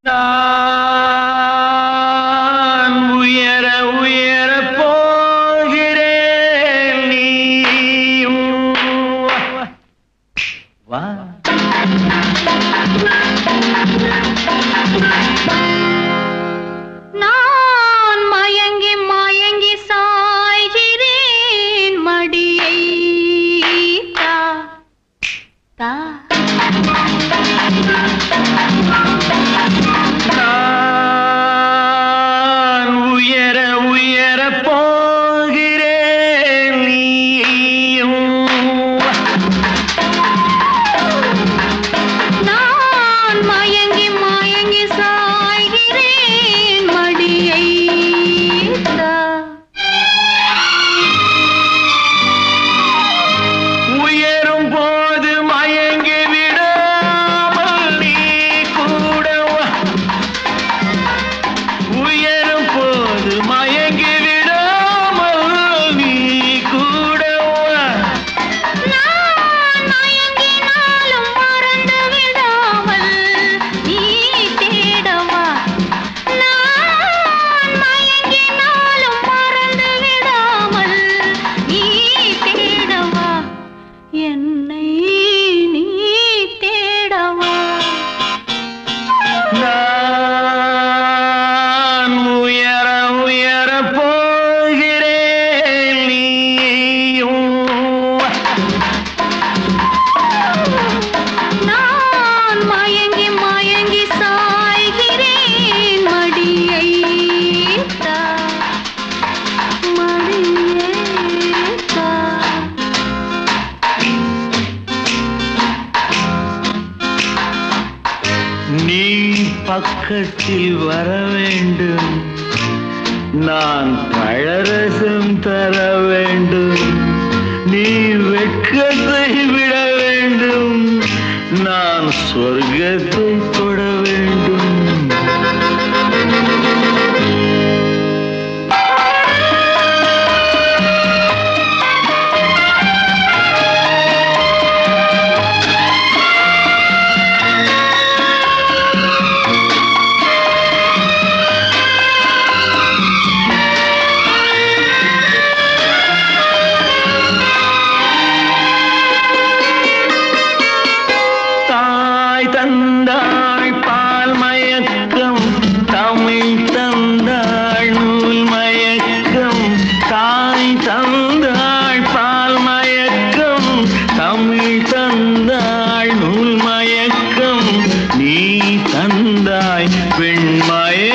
நான் உயர உயர போகிறேன் நீயும் வா. நான் மயங்கி மயங்கி சாய்கிறேன் மடியை தா தா. நான் உயர உயர போகிறேன் நீயும் நான் மயங்கி மயங்கி சாய்கிறேன் மடியை தா. உயரும் போது மயங்கி விடாமல் நீ கூட வா. உயரும் போது மயங்கி விடாமல் நீ கூட வா. நான் மயங்கினாலும் மறந்து விடாமல் நீ தேடவா. நான் மயங்கினாலும் மறந்து விடாமல் நீ தேடவா. என்னை நீ தேடவா. நான் உயர உயர போகிறேன் நீயும் நான் மயங்கி மயங்கி சாய்கிறேன் மடியை தா மடியை தா. நீ பக்கத்தில் வர வேண்டும். நான் பழரசம் தர வேண்டும். நீ வெட்கத்தை விட வேண்டும். நான் சொர்க்கத்தை தொட வேண்டும். தாய் தந்தாள் பால் மயக்கம், தமிழ் தந்தாள் நூல் மயக்கம். தாய் தந்தாள் பால் மயக்கம், தமிழ் தந்தாள் நூல் மயக்கம். நீ தந்தாய் பெண் மயக்கம்.